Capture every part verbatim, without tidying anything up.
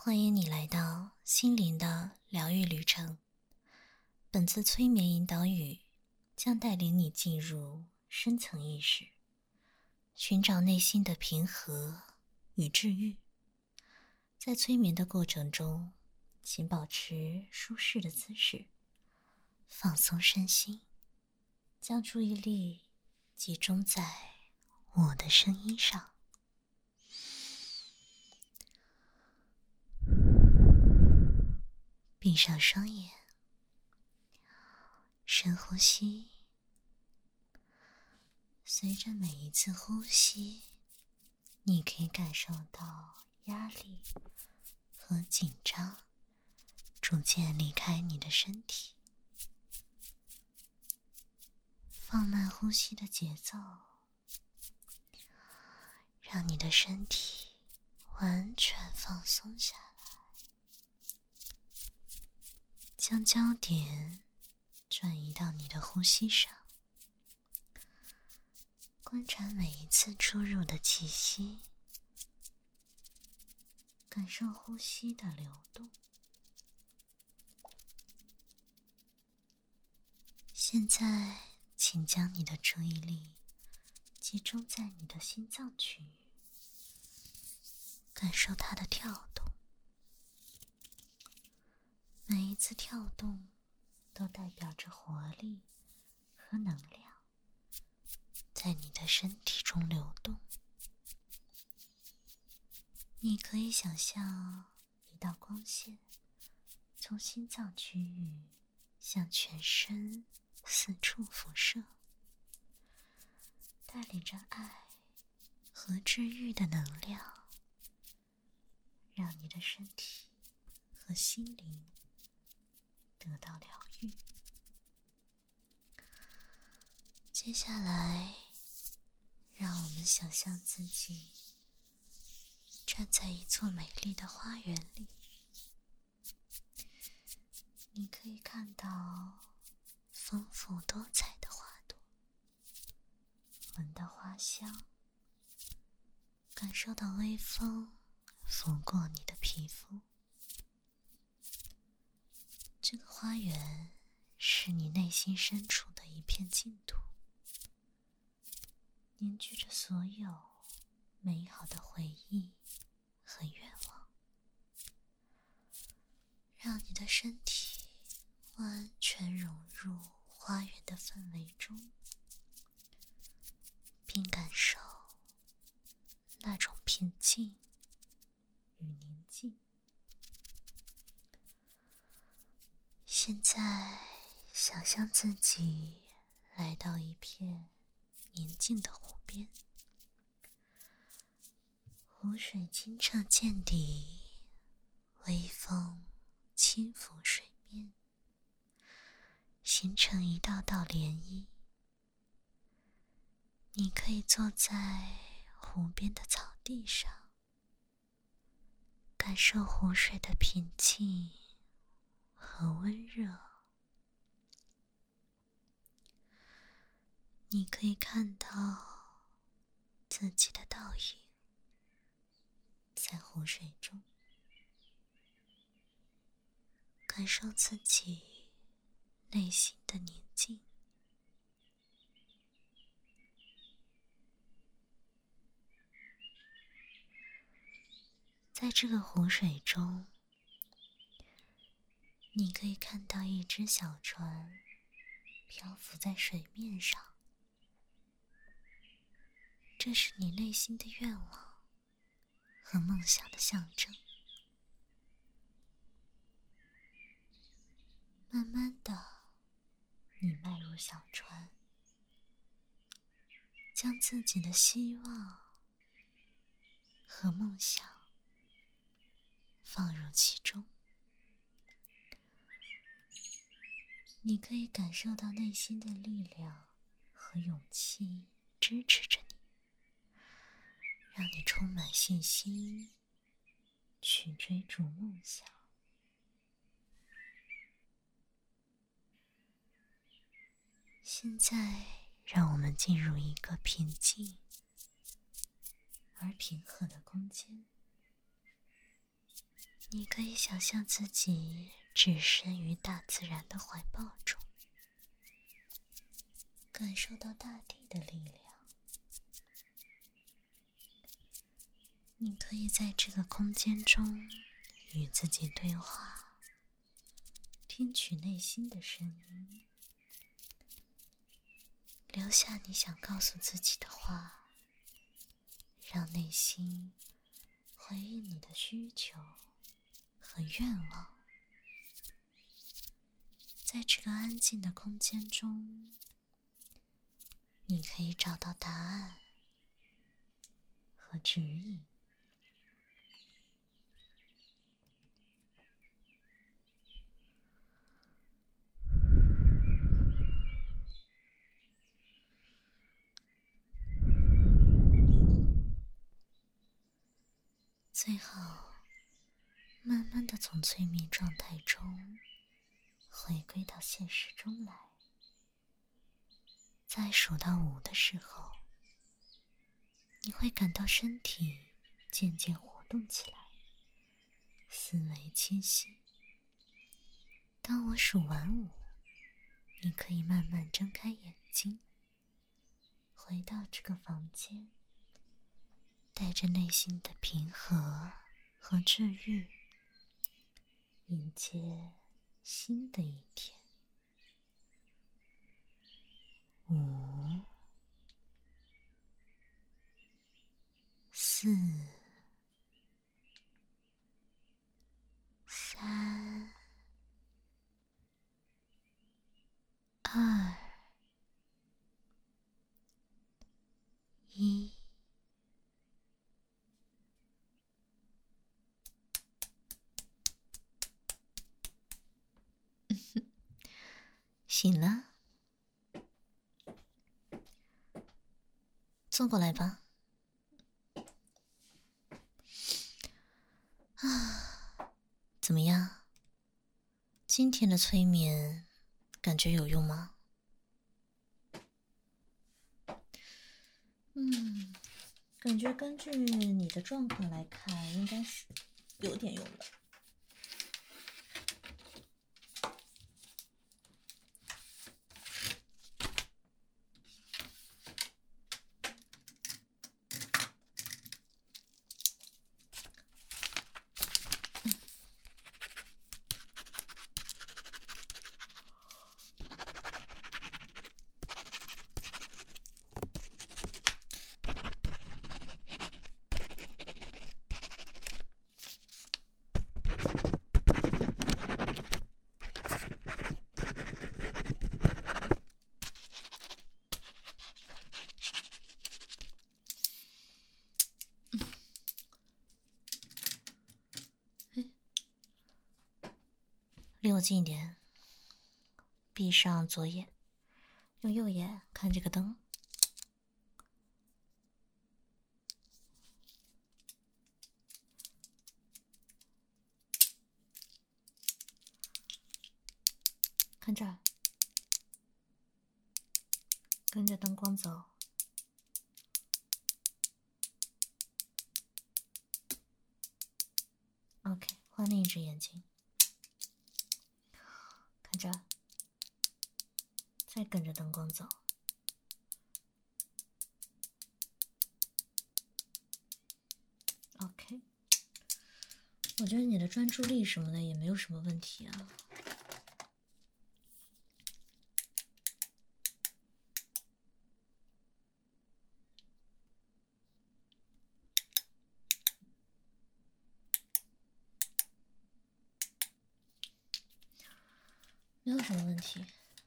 欢迎你来到心灵的疗愈旅程。本次催眠引导语将带领你进入深层意识，寻找内心的平和与治愈。在催眠的过程中，请保持舒适的姿势，放松身心，将注意力集中在我的声音上。闭上双眼，深呼吸。随着每一次呼吸，你可以感受到压力和紧张逐渐离开你的身体。放慢呼吸的节奏，让你的身体完全放松下来。将焦点转移到你的呼吸上，观察每一次出入的气息，感受呼吸的流动。现在，请将你的注意力集中在你的心脏区域，感受它的跳动。每一次跳动都代表着活力和能量在你的身体中流动。你可以想象一道光线从心脏区域向全身四处辐射，带领着爱和治愈的能量，让你的身体和心灵得到疗愈。接下来，让我们想象自己站在一座美丽的花园里，你可以看到丰富多彩的花朵，闻到花香，感受到微风拂过你的皮肤。这个花园是你内心深处的一片净土，凝聚着所有美好的回忆和愿望，让你的身体完全融入花园的氛围中，并感受那种平静与宁静。现在，想象自己来到一片宁静的湖边，湖水清澈见底，微风轻拂水面，形成一道道涟漪。你可以坐在湖边的草地上，感受湖水的平静和温热。你可以看到自己的倒影在湖水中，感受自己内心的宁静。在这个湖水中，你可以看到一只小船漂浮在水面上，这是你内心的愿望和梦想的象征。慢慢的，你迈入小船，将自己的希望和梦想放入其中。你可以感受到内心的力量和勇气支持着你，让你充满信心去追逐梦想。现在，让我们进入一个平静而平和的空间。 你可以想象自己置身于大自然的怀抱中，感受到大地的力量。你可以在这个空间中与自己对话，听取内心的声音，留下你想告诉自己的话，让内心回应你的需求和愿望。在这个安静的空间中，你可以找到答案和指引。最后，慢慢的从催眠状态中回归到现实中来。在数到五的时候，你会感到身体渐渐活动起来，思维清晰。当我数完五，你可以慢慢睁开眼睛，回到这个房间，带着内心的平和和治愈，迎接新的一天。五、四、三、二、一。醒了，坐过来吧。啊，怎么样？今天的催眠感觉有用吗？嗯，感觉根据你的状况来看，应该是有点用的。离我近一点，闭上左眼，用右眼看这个灯。看这儿，跟着灯光走。OK， 换另一只眼睛。看这儿，再跟着灯光走。OK， 我觉得你的专注力什么的也没有什么问题啊。没有什么问题。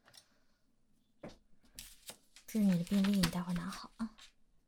这是你的病历，你待会儿拿好啊。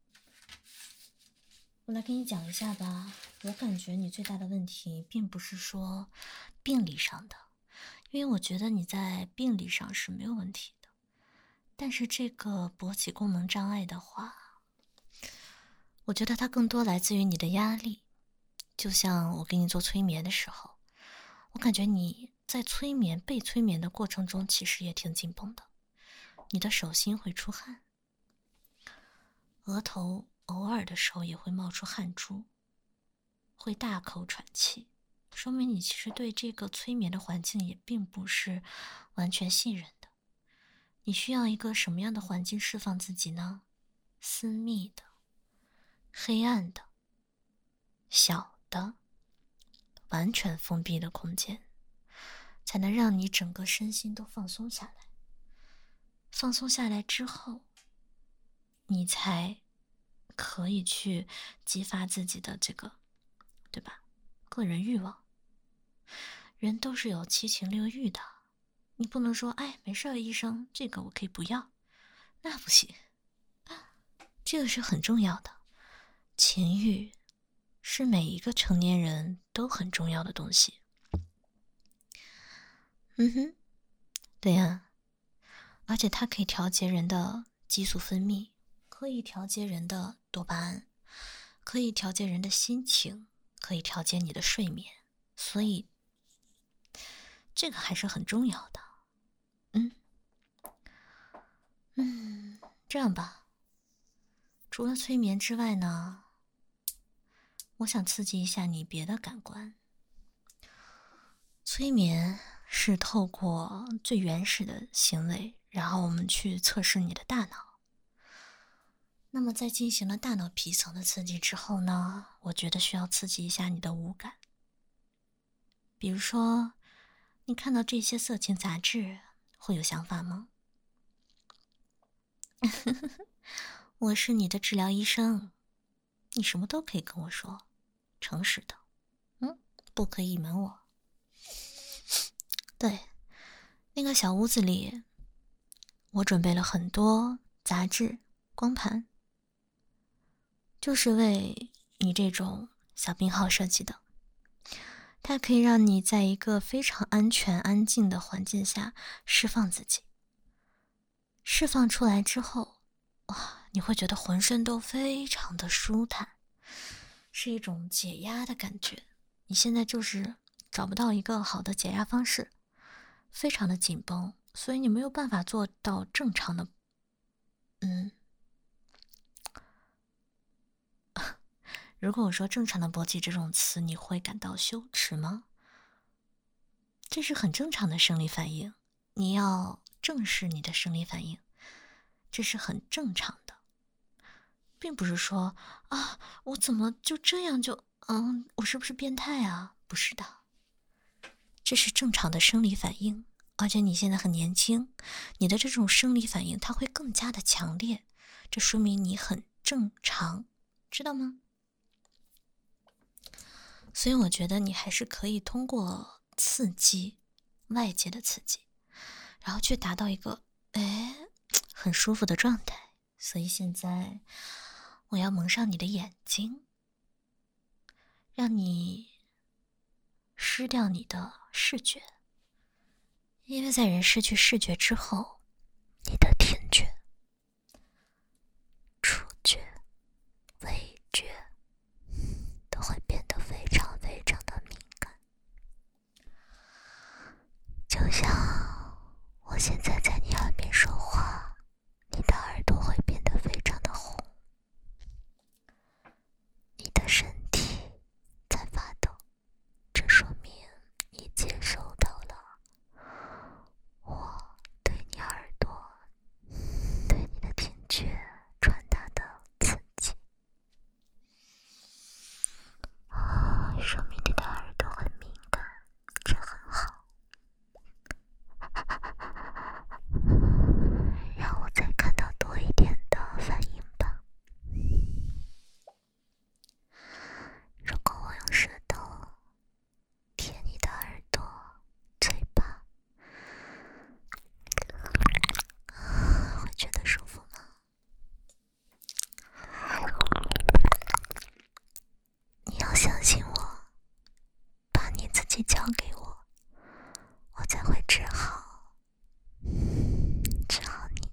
我来给你讲一下吧。我感觉你最大的问题并不是说病理上的，因为我觉得你在病理上是没有问题的。但是这个勃起功能障碍的话，我觉得它更多来自于你的压力。就像我给你做催眠的时候，我感觉你在催眠被催眠的过程中其实也挺紧绷的，你的手心会出汗，额头偶尔的时候也会冒出汗珠，会大口喘气， 说明你其实对这个催眠的环境也并不是完全信任的。你需要一个什么样的环境释放自己呢？私密的、黑暗的、小的、完全封闭的空间，才能让你整个身心都放松下来。放松下来之后，你才可以去激发自己的这个，对吧？个人欲望。人都是有七情六欲的，你不能说，哎，没事，医生，这个我可以不要，那不行。这个是很重要的，情欲是每一个成年人都很重要的东西。嗯哼，对呀，而且它可以调节人的激素分泌，可以调节人的多巴胺，可以调节人的心情，可以调节你的睡眠，所以这个还是很重要的。嗯嗯，这样吧，除了催眠之外呢，我想刺激一下你别的感官。催眠是透过最原始的行为，然后我们去测试你的大脑。那么在进行了大脑皮层的刺激之后呢，我觉得需要刺激一下你的五感。比如说，你看到这些色情杂志会有想法吗？我是你的治疗医生，你什么都可以跟我说，诚实的，嗯，不可以隐瞒我。对，那个小屋子里，我准备了很多杂志、光盘，就是为你这种小病号设计的。它可以让你在一个非常安全、安静的环境下释放自己。释放出来之后，哇，你会觉得浑身都非常的舒坦，是一种解压的感觉。你现在就是找不到一个好的解压方式，非常的紧绷，所以你没有办法做到正常的，嗯，如果我说正常的勃起这种词，你会感到羞耻吗？这是很正常的生理反应，你要正视你的生理反应，这是很正常的，并不是说啊，我怎么就这样就，嗯，我是不是变态啊？不是的，这是正常的生理反应，而且你现在很年轻，你的这种生理反应它会更加的强烈，这说明你很正常，知道吗？所以我觉得你还是可以通过刺激，外界的刺激，然后去达到一个哎很舒服的状态。所以现在我要蒙上你的眼睛，让你失掉你的视觉，因为在人失去视觉之后，你的听觉、触觉、味觉都会变得非常非常的敏感。就像我现在在你耳边说话，你的耳朵会变得非常的红，你的身体在发抖，这说明你接收到了我对你耳朵、对你的听觉传达的刺激啊，说明你的耳朵很敏感，这很好。让我再看到多一点的反应吧。如果我用舌头舔你的耳朵、嘴巴，会觉得舒服吗？你要相信我，把你自己交给我，我才会治好，治好你。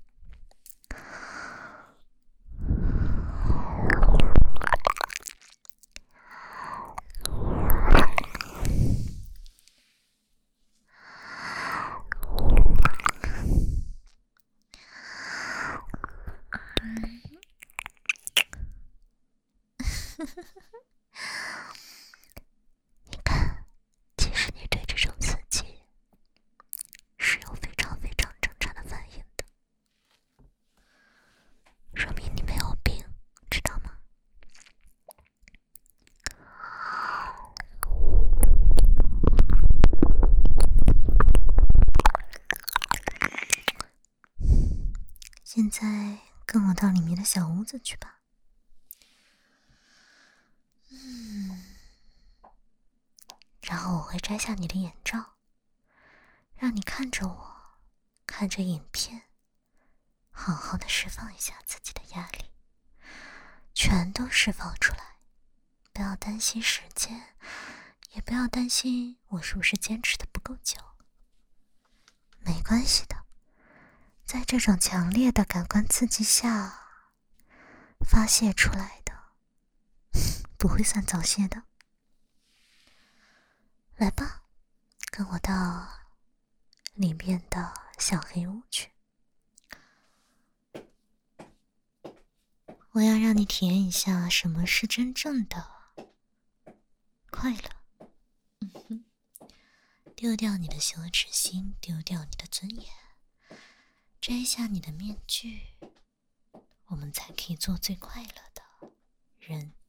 你看， 在跟我到里面的小屋子去吧。嗯，然后我会摘下你的眼罩，让你看着我，看着影片，好好的释放一下自己的压力，全都释放出来。不要担心时间，也不要担心我是不是坚持的不够久。没关系的，在这种强烈的感官刺激下发泄出来的，不会算早泄的。来吧，跟我到里面的小黑屋去。我要让你体验一下什么是真正的快乐。嗯哼，丢掉你的羞耻心，丢掉你的尊严，摘下你的面具，我们才可以做最快乐的人。